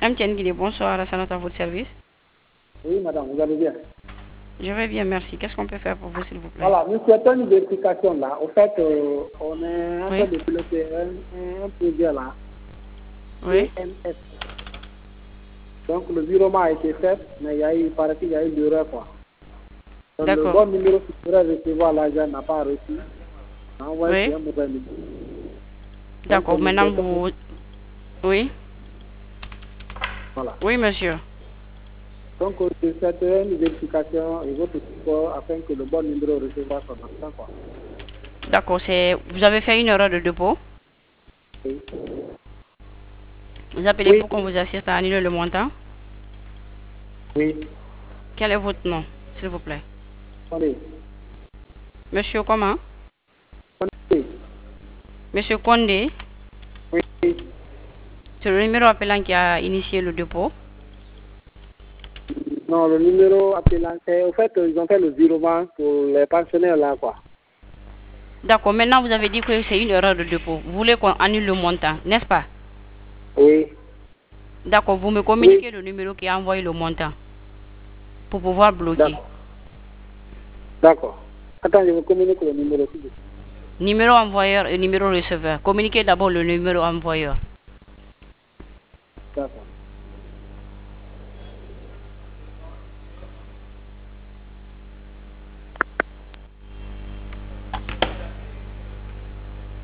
MTN Guinée, bonsoir, Alassane à votre service. Oui, madame, vous allez bien? Je vais bien, merci. Qu'est-ce qu'on peut faire pour vous, s'il vous plaît? Voilà, nous souhaitons une vérification là. Au fait, on est en train de piloter un projet là. Oui. EMS. Donc, le virement a été fait, mais il paraît qu'il y a eu l'erreur, quoi. Donc, le bon numéro qui pourrait recevoir l'argent n'a pas reçu. On a envoyé un mauvais numéro. D'accord, maintenant vous... Oui. Voilà. Oui, monsieur. Donc, je souhaiterais une vérification et votre support afin que le bon numéro recevra son argent, quoi. D'accord, vous avez fait une erreur de dépôt. Oui. Vous appelez pour qu'on vous assiste à annuler le montant. Oui. Quel est votre nom, s'il vous plaît? Condé. Monsieur comment? Condé. Monsieur Condé. Oui. C'est le numéro appelant qui a initié le dépôt. Non, le numéro appelant, c'est au fait, ils ont fait le virement pour les pensionnaires là, quoi. D'accord, maintenant vous avez dit que c'est une erreur de dépôt. Vous voulez qu'on annule le montant, n'est-ce pas? Oui. D'accord, vous me communiquez le numéro qui a envoyé le montant pour pouvoir bloquer. D'accord. Attends, je vous communique le numéro. Numéro envoyeur et numéro receveur. Communiquez d'abord le numéro envoyeur. D'accord.